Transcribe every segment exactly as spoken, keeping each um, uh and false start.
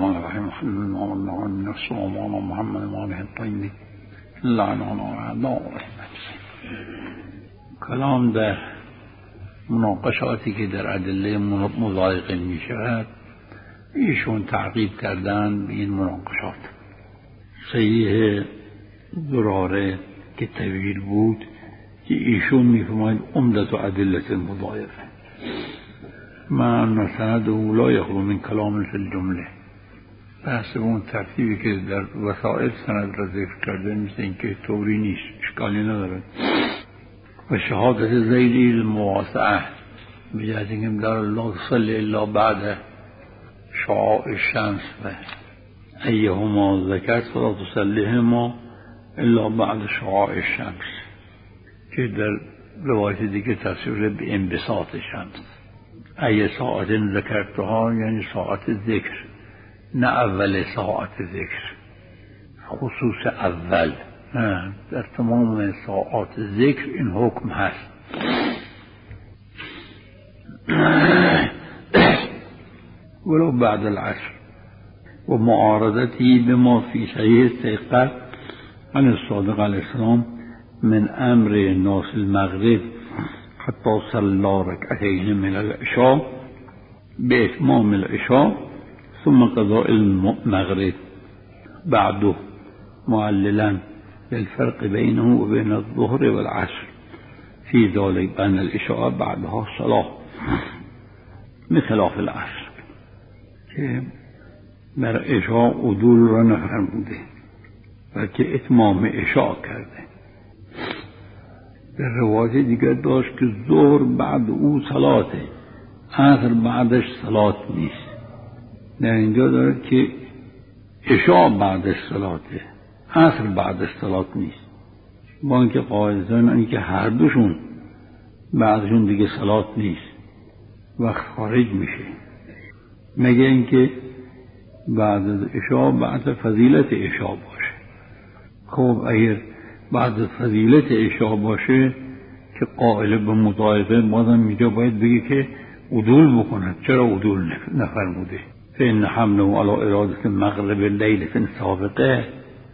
الرحمن الرحیم الحمد لله من الصومان محمد ماله الطیبی لعنانا اعداء. کلام در مناقشاتی که در ادله مضایقه می شود ایشون تعقیب کردن به این مناقشات. صحیح دراره که طویل بود که ایشون می فرماید عمدت و ادله مضایقه من سند او لا یخلو من کلام فی الجمله. بحث اون ترتیبی که در وسائل سند را ذکر کرده مثل این که طوری نیست، اشکالی ندارد. و شهادت زیدی المواسعه بجهت اینکه در لا تصلی الا بعد شعاع الشمس و ایهما ذکرت فلا تصلیهما الا بعد شعاع الشمس که در روایت دیگه تفسیر به انبساط شمس. ای ساعت ذکرتها یعنی ساعت ذکر، نه اول ساعت ذکر، خصوص اول، نه در تمام ساعات ذکر این حکم هست. ولو بعد العصر و معارضتی بما فی صحیح ثقه عن الصادق علیه السلام من امر ناس المغرب حتی صلی رکعتین من العشاء باتمام العشاء ثم قضاء المغرب بعده معللا للفرق بينه وبين الظهر والعصر في ذلك أن العشاء بعدها صلاة بخلاف العصر که بر عشاء عدول را نفرموده بلکه اتمام عشاء کرده. در روایت دیگر داشت که ظهر بعد او صلاته، عصر بعدش صلات نیست. در اینجا دارد که عشاء بعدش صلاته، عصر بعدش صلات نیست. با اینکه قاعدتاً اینکه هر دوشون بعدشون دیگه صلات نیست، وقت خارج میشه، مگه اینکه بعد از عشاء بعد فضیلت عشاء باشه. خب اگر بعد فضیلت عشاء باشه که قائل به مضایقه بازم میجا باید بگه که عدول بکند. چرا عدول نفرموده؟ فإن حمله على إرادة مغرب الليلة سابقة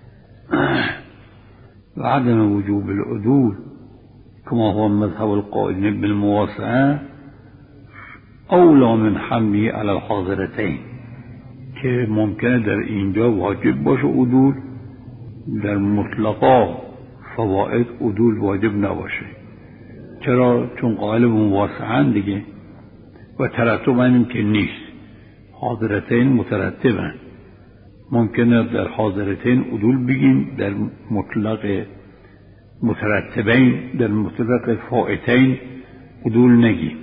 وعدم وجوب العدول كما هو مذهب القائلين بالمواسعة أولى من حمله على الحاضرتين که ممکنه در اینجا واجب باشه عدول، در مطلقا فوائد عدول واجب نباشه. چرا؟ چون قائل به مواسعه دیگه و ترتب اینم که نیست. حاضرتین مترتبن، ممکنه در حاضرتین عدول بگیم، در مطلق مترتبین در مطلق فائتین عدول نگیم.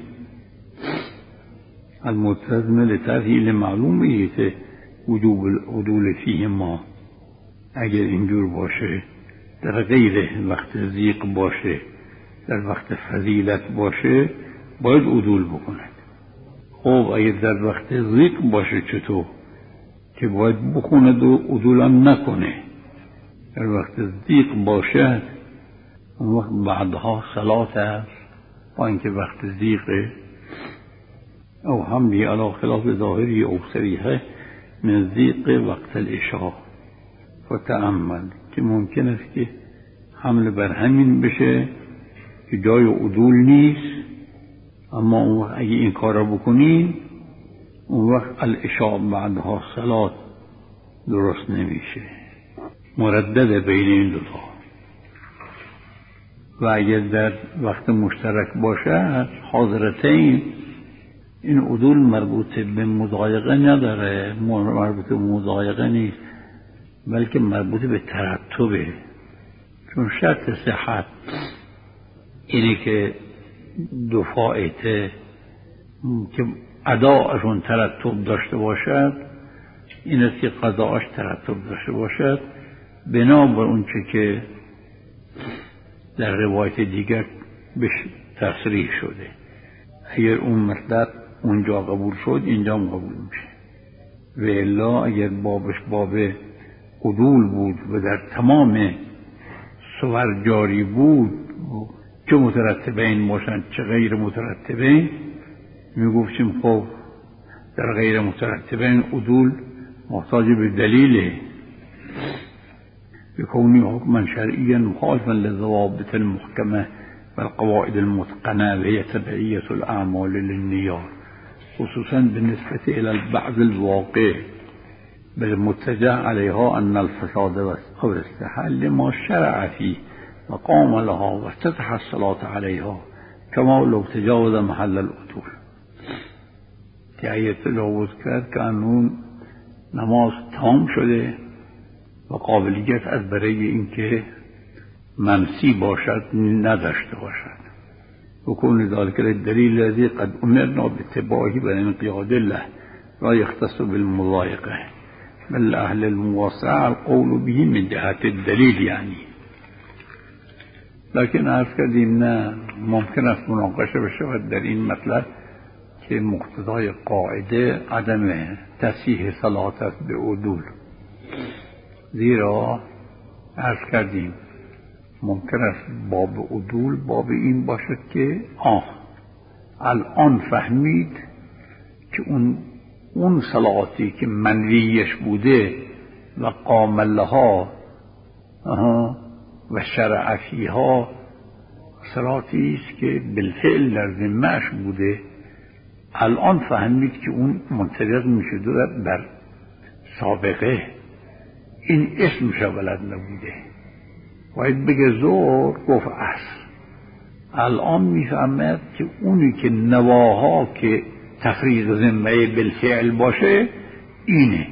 الملتزم لتأهیل معلومه وجوب العدول فیه ما اگر اینجور باشه، در غیر وقت ضیق باشه، در وقت فضیلت باشه باید عدول بکنه. خب اگر در وقت ضیق باشه چطور؟ که باید بخوند و عدولم نکنه. در وقت ضیق باشه اون وقت بعدها صلات هست، با اینکه وقت ضیقه او حملی علی خلاف ظاهری او صریحه من ضیق وقت العشاء فتأمل که ممکن است که حمل بر همین بشه که جای عدول نیست، اما اون وقت اگه این کار را بکنین اون وقت العشاء بعدها صلات درست نمیشه، مردد بین این دو تا. و اگر در وقت مشترک باشه حاضرتین این عدول مربوط به مضایقه نداره، مربوط به مضایقه نیست بلکه مربوط به ترتبه. چون شرط صحت اینه که دو فائته که اداءشون ترتب داشته باشد، این است که قضاءش ترتب داشته باشد، بنا بر اون چه که در روایت دیگر بهش تصریح شده. اگر اون مطلب اونجا قبول شد اینجا هم قبول میشه. و الا اگر بابش باب عدول بود و در تمام صور جاری بود، چه مترتبین باشند چه غیر مترتبین، میگفتیم خب در غیر مترتبین عدول محتاج به دلیله بكونه حكما شرعيا مخالفا للضوابط المحكمة والقواعد المتقنة وهي تبعية الأعمال للنيات، خصوصا بالنسبة إلى بعض الواقع بالمتجه عليها أن الفساد والاستحال لما شرع فيه وقام لها وافتتح الصلاة عليها كما لو تجاوز محل الأصول. که اگه تجاوز کرد که اون نماز تمام شده و قابلیت از برای اینکه منسی باشد نداشته باشد. وكون ذلك الدليل الذي قد أمرنا باتباعه والانقياد له لا يختص بالمضايقة بل أهل المواسعة القول به من جهة الدليل يعني. لكن عرض کردیم نه ممکن است مناقشه بشود در این مطلب که مقتضای قاعده عدم تصحیح صلات است به عدول، زیرا عرض کردیم ممکن است باب عدول باب این باشد که آه الان فهمید که اون اون صلاتی که منویش بوده و قام لها و شرع فیها صلاتی است که بالفعل در ذمه‌اش بوده، الان فهمید که اون منطبق میشده بر سابقه، این اسمش بلد نبوده. باید بگه زور گفت عصر. الان میفهمد که اونی که نواها که تفریض ذمه بالفعل باشه اینه.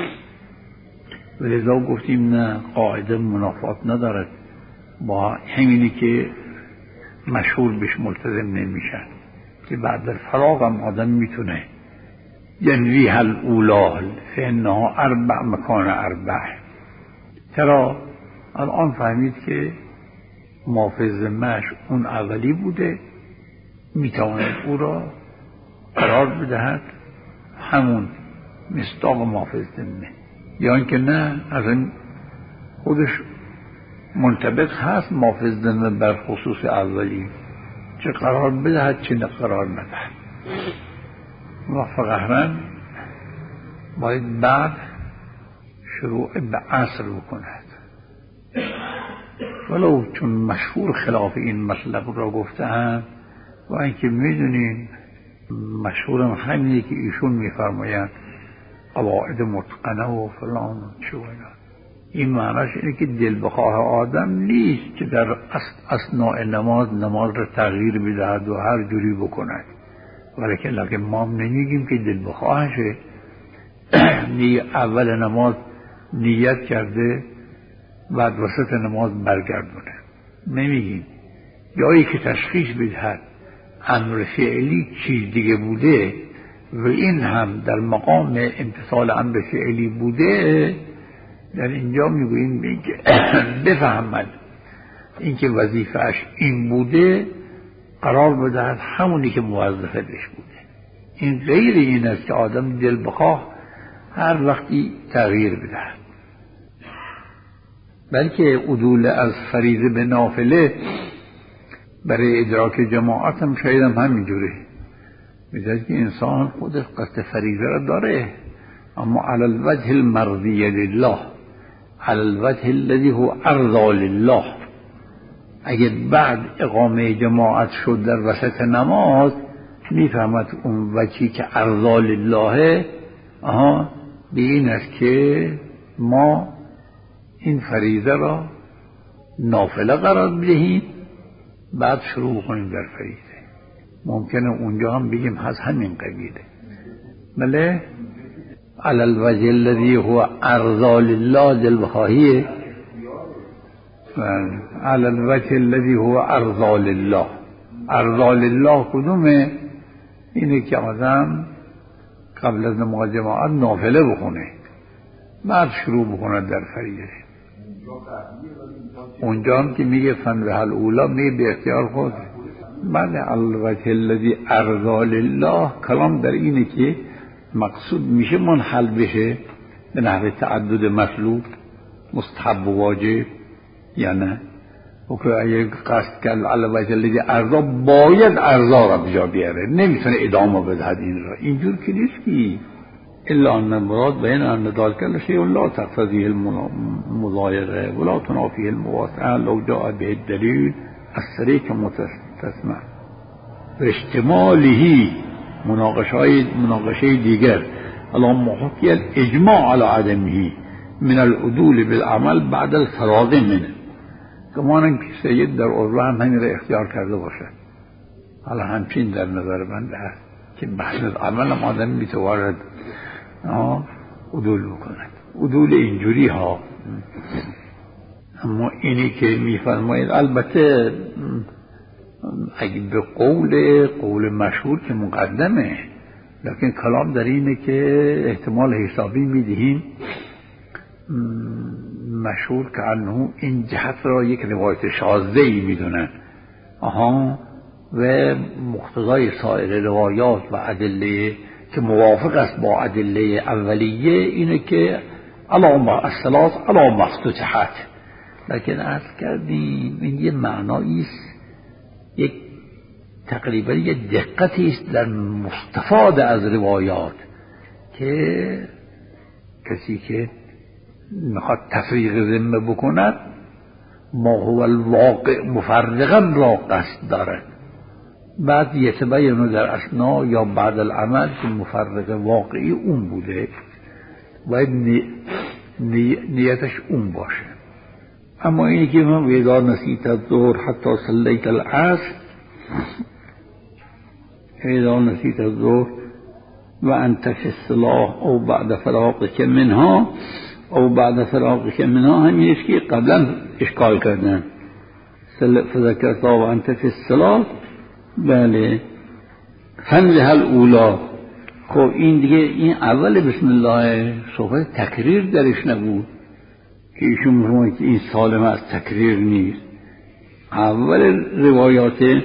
ولذا گفتیم نه قاعده منافات ندارد با همینی که مشهور بهش ملتزم نمیشن که بعد الفراغ هم آدم میتونه ینویه الاولا فانها اربع مکان اربع. چرا؟ الان فهمید که محافظ ذمه‌اش اون اولی بوده، میتواند او را قرار بدهد همون مصداق محافظ ذمه، یا اینکه نه اصلا خودش منطبق هست محافظ ذمه بر خصوص اولی، چه قرار بدهد چه قرار ندهد. و فقهرن باید بعد شروع به عصر بکند، ولو چون مشهور خلاف این مطلب را گفته‌اند و اینکه میدونیم مشهورم همینه که ایشون میفرمایند قواعد متقنه و فلان و چه و اینا. این معنیش اینه که دل بخواه آدم نیست که در اثناء نماز نماز را تغییر بدهد و هر جوری بکند، ولیکن لکن ما نمیگیم که دل بخواهشه اول نماز نیت کرده بعد وسط نماز برگردونه، نمیگیم. یا ای که تشخیص بدهد امر فعلی چیز دیگه بوده و این هم در مقام امتثال امر فعلی بوده، در اینجا میگوییم بفهمد اینکه وظیفهش این بوده قرار بدهد همونی که موظفه بهش بوده. این غیر این است که آدم دل بخواه هر وقتی تغییر بدهد، بلکه عدول از فریضه به نافله برای ادراک جماعت هم شاید هم همینجوره. می‌دونید که انسان خودش قصد فریضه را داره، اما علی الوجه المرضی لله، علی الوجه الذی هو ارضی لله. اگه بعد اقامه جماعت شد در وسط نماز میفهمد اون وجهی که ارضی لله آها به این است که ما این فریضه را نافله قرار بدهیم بعد شروع کنیم در فریضه. ممکنه اونجا هم بگیم از همین قبیله، بله علی الوجه الذی هو ارضی لله دل بخواهیه، علی الوجه الذی هو ارضی لله. ارضی لله کدومه؟ اینه که آدم قبل از نماز جماعت نافله بخونه بعد شروع بکنه در فریضه. اونجا هم که میگه فنوه الاولا میگه به اختیار خود. بعد الوجه الذی ارضی لله کلام در اینه که مقصود میشه منحل بشه به نحو تعدد مطلوب مستحب و واجب یا نه، و که اگه قصد کرد الوجه الذی ارضا باید ارضا را بجا بیاره، نمیتونه ادامه بدهد این را. اینجور که نیست که الا ان المراد بین ان ذلك شيء لا تقتضيه المضايقه ولا تنافيه المواسعه لو جاء به الدليل الصریح مستثنى و اشتماله مناقشه دیگر اللهم حكي الاجماع على عدمه من العدول بالعمل بعد الفراغ منه. گمانم که سید در عضو هم همین را اختیار کرده باشد. حالا همچین در نظر من هست که بعد از عمل هم آدم میتواند عدول بکند. عدول اینجوری ها. اما اینی که میفرمایید البته اگه به قول قول مشهور که مقدمه، لیکن کلام در اینه که احتمال حسابی میدهیم مشهور که انه این جهت را یک روایت شاذه‌ای میدونن آها و مقتضای سایر روایات و ادله که موافق است با ادله اولیه اینه که علامه الصلاة علامه مفتوحات. لیکن عرض کردیم این یه معنایی است، یک تقریبا یک دقتی است در مستفاد از روایات که کسی که میخواد تفریق ذمه بکند ما هو الواقع مفرقا را قصد دارد، بعد یتبین در اثنا یا بعد العمل که مفرق واقعی اون بوده و نی... نی... نیتش اون باشه. اما اینی که من ویدار نسیت الظهر حتی صلیت العصر ویدار نسیت الظهر و انت فی الصلاة او بعد فراغک منها او بعد فراغک منها همین است که قبلا اشکال کردن فذکرتا و انت فی الصلاة. بله فنزه الاولا. خب این دیگه این اول بسم الله صحبت تکریر درش نبود که ایشون میگه که این سالم از تکریر نیست. اول روایات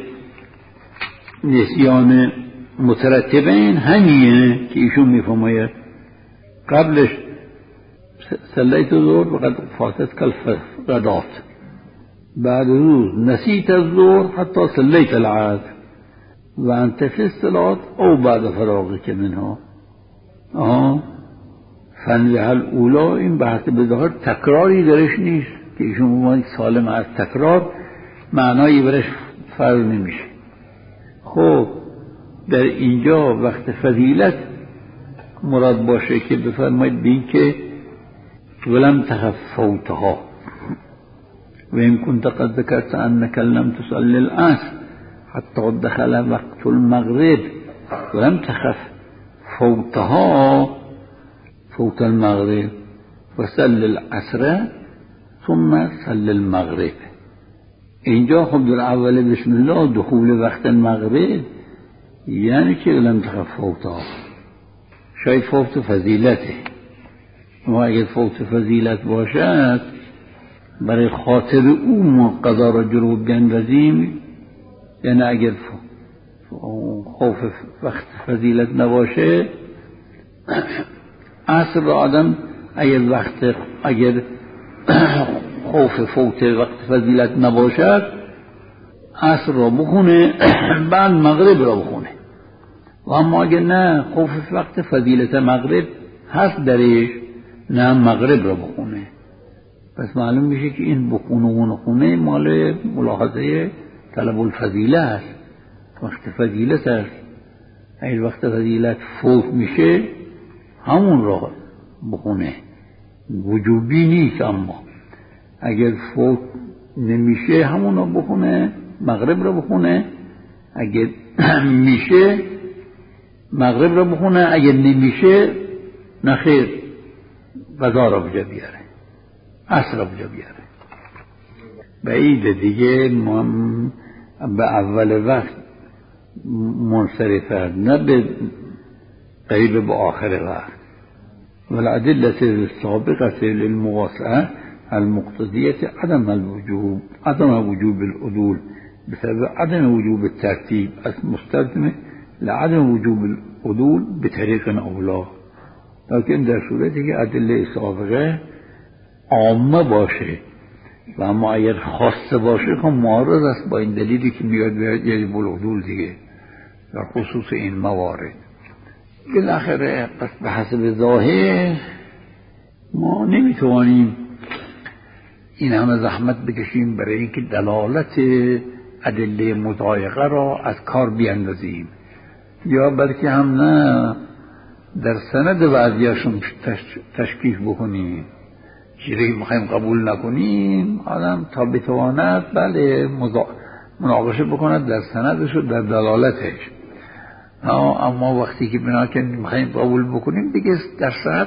نسیان مترتبین همیه که ایشون میفرماید قبلش صلیت الظهر وقد فاتت کل غدات، بعد روز نسیت الظهر حتی صلیت العصر و انت فی الصلاة او بعد فراغک منها. آها فنجه الاولا این بحث به ظاهر تکراری درش نیست که ایشون میگه سالم از تکرار معنایی برش فرق نمیشه. خب در اینجا وقت فضیلت مراد باشه که بفرمایید بین که ولم تخف فوتها و این كنت قد ذكرت انك لم تصلي العصر حتى دخل وقت المغرب ولم تخف فوتها فوت المغرب وصل العصر ثم صل المغرب. اینجا خب در اول بسم الله دخول وقت المغرب یعنی که لم تخف فوتها، شاید فوت فضیلته. و اگر فوت فضیلت باشد برای خاطر او ما قضا را جلو بندازیم، یعنی اگر خوف وقت فضیلت نباشه عصر را آدم اگر وقت اگر خوف فوت وقت فضیلت نباشد عصر را بخونه بعد مغرب را بخونه. و اما اگر نه خوف وقت فضیلت مغرب هست درش نه مغرب را بخونه. پس معلوم میشه که این بخونه و نخونه مال ملاحظه طلب الفضیله است، وقت فضیلت است. اگر وقت فضیلت فوت میشه همون را بخونه، وجوبی نیست. اما اگر فوت نمیشه همون را بخونه، مغرب را بخونه. اگر میشه مغرب را بخونه، اگر نمیشه نخیر قضا را بجا بیاره، عصر را بجا بیاره. بعید دیگه به اول وقت منصرف است، نه به قریب به آخر وقت. والادله السابقه للمواسعه المقتضيه عدم الوجوب عدم وجوب العدول بسبب عدم وجوب الترتيب المستلزم لعدم وجوب العدول بطريق اولا. لكن در صورتی که ادله سابقه عامه باشه و اما اگر خاصه باشه خب معارض است با این دلیلی که میاد یعنی بالعدول دیگه در خصوص این موارد. بالاخره پس به حسب ظاهر ما نمیتوانیم این همه زحمت بکشیم برای اینکه دلالت ادله مضایقه را از کار بیاندازیم، یا بلکه هم نه در سند بعضیاشون تشکیف بکنیم. چیزی که میخوایم قبول نکنیم آدم تا بتواند بله مناقشه بکند در سندش و در دلالتش، اما وقتی که بنا که میخوایم قبول بکنیم دیگه در سند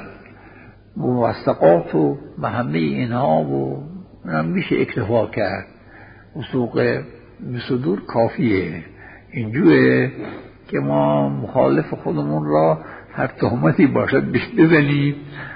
موثقات و به همه اینها و میشه اکتفا کرد. وثوق بصدور کافیه. اینجوره که ما مخالف خودمون را هر تهمتی باشد بهش بزنیم،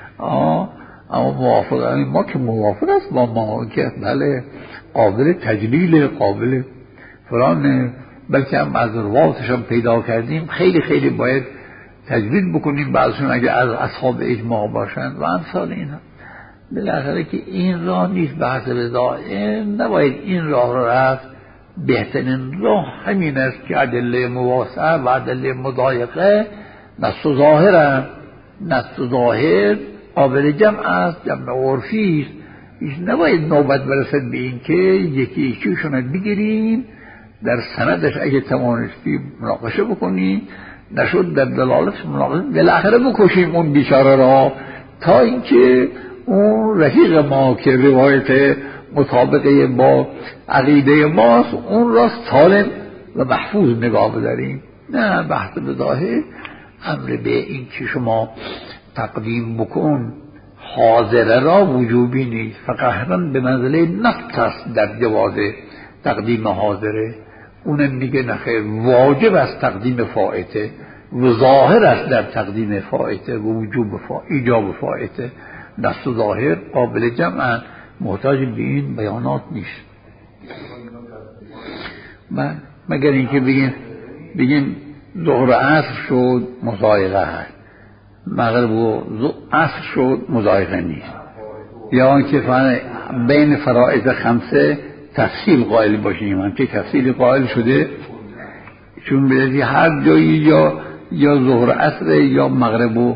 اما موافق ما که موافق است با ما که بله قابل تجلیل، قابل فلان، بلکه هم از رواتش هم پیدا کردیم خیلی خیلی باید تجوید بکنیم بعضشون اگر از اصحاب اجماع باشند و امثال اینها. بالاخره که این راه نیست، بحث رضائه نباید این راه را رفت. بهترین راه همین است که ادله مواسعه و ادله مضایقه نص و ظاهرن. نص و ظاهر قابل جمع است، جمع عرفی است. نباید نوبت برسد به این که یکی یکیشون بگیریم در سندش اگه توانستی مناقشه بکنیم، نشد در دلالتش مناقشه، بالاخره بکشیم اون بیچاره را تا اینکه اون رفیق ما که روایت مطابقه با عقیده ماست اون را سالم و محفوظ نگاه بداریم. نه بحث به ظاهر امر به این که شما تقدیم بکن حاضره را وجوبی نیست، فقط به منزله نفت است در جواز تقدیم حاضره. اونم میگه نخیر واجب است تقدیم فائته و ظاهر است در تقدیم فائته و وجوب فا... ایجاب فائته. نص و ظاهر قابل جمع، محتاج به این بیانات نیست. مگر اینکه بگیم بگیم ظهر عصر شد مضایقه هست، مغرب و عصر شد مضایقه نیست، یا اینکه بین فرائض خمسه تفصیل قائل باشیم. هم که تفصیل قائل شده چون بلدی هر جایی یا یا ظهر عصر یا مغرب و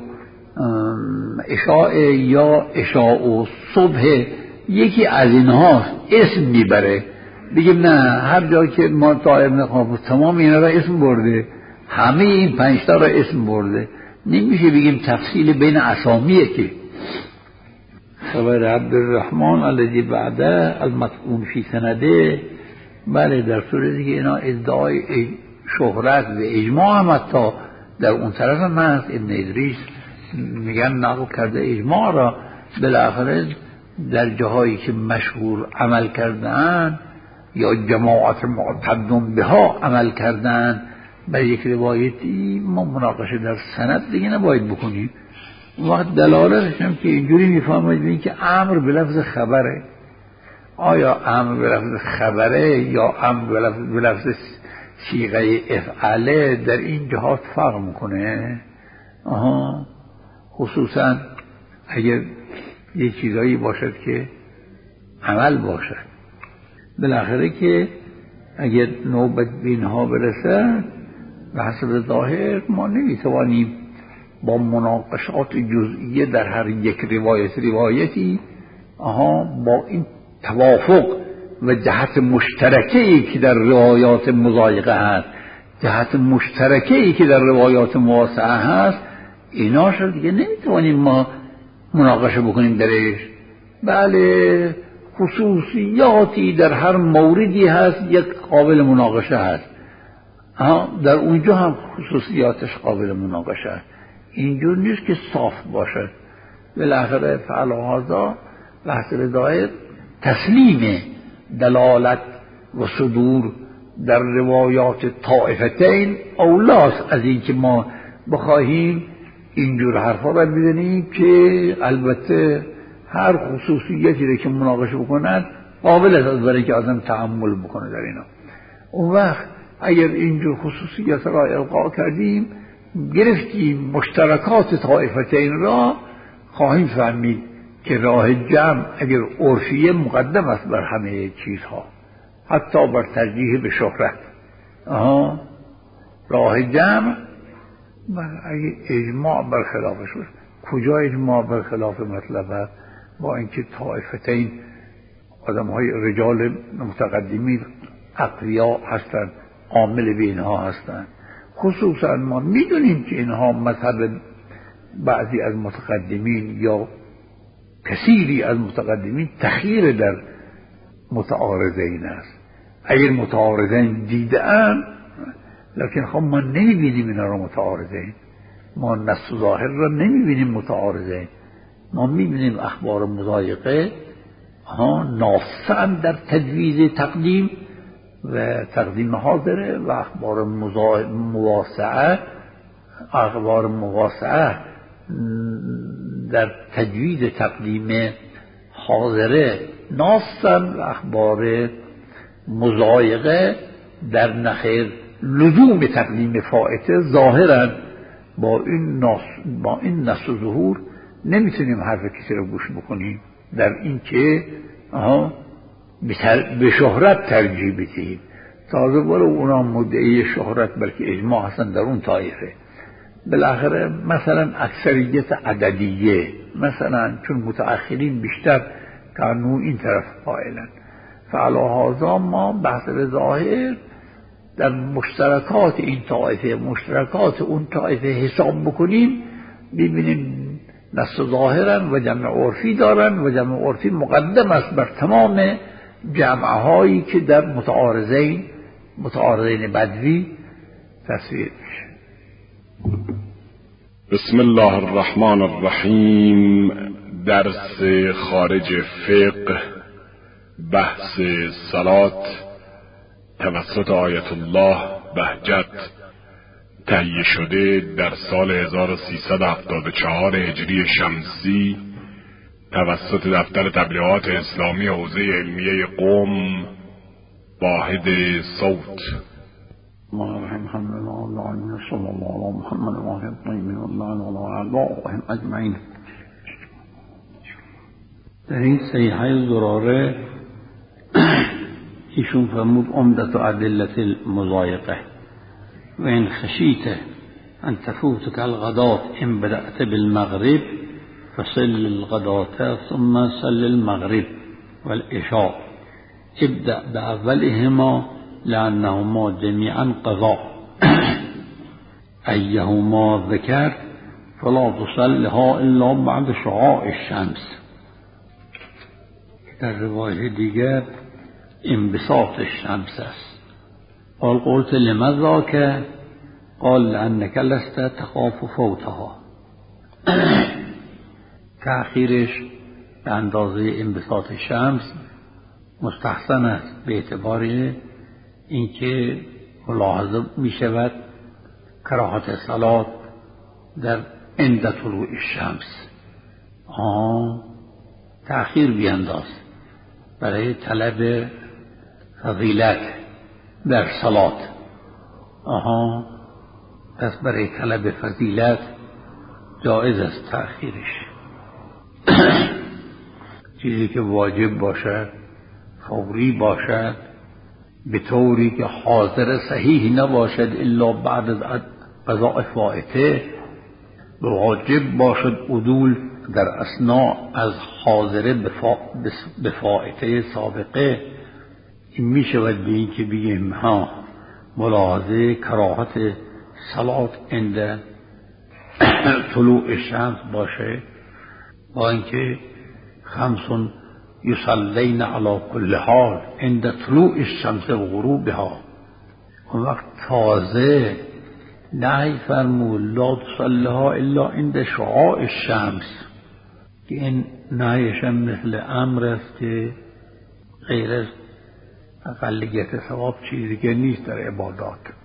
عشاء یا عشاء و صبح، یکی از اینها اسم میبره. بگیم نه هر جایی که ما طائر نخواه تمام اینا را اسم برده، همه این پنجتا را اسم برده، نمیشه بگیم تفصیل بین اسامیه. که خبر عبدالرحمن الذی بعده المطعون فی سنده، بله در صورتی که اینا ادعای شهرت و اجماع هم حتی در اون طرف هم هست. ابن ادریس میگن نقل کرده اجماع را، بالاخره در جاهایی که مشهور عمل کردن یا جماعت معتدم بها عمل کردن به یک روایتی، ما مناقشه در سند دیگه نباید بکنیم. وقت دلالتش هم که اینجوری میفهمید این که امر به لفظ خبره. آیا امر به لفظ خبره یا امر به لفظ صیغه افعاله در این جهات فرق میکنه. آها، خصوصا اگر یه چیزایی باشد که عمل باشد. بالاخره که اگر نوبت به اینها برسد به حسب ظاهر ما نمیتوانیم با مناقشات جزئیه در هر یک روایت روایتی آها با این توافق و جهت مشترکه‌ای که در روایات مضایقه هست، جهت مشترکه‌ای که در روایات مواسعه هست، اینا شد دیگه نمیتوانیم ما مناقشه بکنیم درش. بله خصوصیاتی در هر موردی هست یک قابل مناقشه هست، در اونجا هم خصوصیاتش قابل مناقشه هست. اینجور نیست که صاف باشد. بالاخره فعل هذا بحث رضایت تسلیم دلالت و صدور در روایات طائفتین اولاست از این که ما بخواهیم اینجور حرفا را بزنیم که البته هر خصوصیتی را که مناقشه بکنند قابل است برای که آدم تأمل بکنه در اینا. اون وقت اگر اینجور خصوصیت را القا کردیم، گرفتیم مشترکات طائفتین را، خواهیم فهمید که راه جمع اگر عرفیه مقدم است بر همه چیزها، حتی بر ترجیح به شهرت. آها، راه جمع من اگه اجماع برخلافش باشه، کجا اجماع برخلاف مطلب هست؟ با اینکه طائفتین آدم های رجال متقدمین اقویا هستند، عامل به اینها هستند. خصوصا ما میدونیم که اینها مذهب بعضی از متقدمین یا کثیری از متقدمین تخییر در متعارضین است. اگر متعارضین دیدن، لکن خب ما نمیبینیم اینا رو متعارضین، ما نص ظاهر را نمیبینیم متعارضین، ما میبینیم اخبار مضایقه ها ناصعا در تجویز تقدیم و تقدیم حاضره و اخبار مواسعه اخبار مواسعه در تجویز تقدیم حاضره ناصعا و اخبار مضایقه در نخیر لزوم تقدیم فائته ظاهرا. با این نص با این نص و ظهور نمیتونیم حرف کسی رو گوش بکنیم در این که آها به شهرت ترجیح بدهیم. تازه ولو اونا مدعی شهرت بلکه اجماع هستن در اون طایفه. بالاخره مثلا اکثریت عددیه، مثلا چون متأخرین بیشتر کانو این طرف قائلن، فعلی هذا ما بحث به ظاهر در مشترکات این طایفه مشترکات اون طایفه حساب بکنیم، ببینیم نص ظاهرا و جمع عرفی دارن و جمع عرفی مقدم است بر تمام جمعهایی که در متعارضین متعارضین بدوی تصویر میشه. بسم الله الرحمن الرحیم. درس خارج فقه، بحث صلات توسط آیت الله بهجت، تهیه شده در سال هزار و سیصد و هفتاد و چهار هجری شمسی توسط دفتر تبلیغات اسلامی حوزه علمیه قم، واحد صوت. در این صحیحه زراره ایشون فرمود عمدة ادلة المضایقه و ان خشیت ان تفوتك الغداة ان بدأت بالمغرب فصل الغداة ثم صل المغرب والعشاء، ابدأ بأولهما لأنهما جميعا قضاء، أيهما ذكر فلا تصلها إلا بعد شعاع الشمس. در روایت دیگر انبساط الشمس است. قال قلت لماذا که قال لأنك لست تخاف فوتها. تأخیرش به اندازه انبساط شمس مستحسن است به اعتبار اینکه ملاحظه می شود کراهت صلات در عند طلوع الشمس. آه تأخیر بینداز برای طلب فضیلت در صلات. آها پس برای طلب فضیلت جایز است تأخیرش. چیزی که واجب باشد فوری باشد به طوری که حاضر صحیح نباشد الا بعد از قضاء فائته، واجب باشد عدول در اثناء از حاضره به فائته سابقه. این می شود به این که بگیم ها ملاحظه کراهت صلات عند طلوع الشمس باشه، با اینکه خمس یصلین علی کل حال عند طلوع الشمس و غروبها. اون وقت تازه نهی فرمود لا تصلها الا عند شعاع الشمس، که این نهیش هم مثل امر است که غیر از اقلیت ثواب چیزی که نیست در عبادات.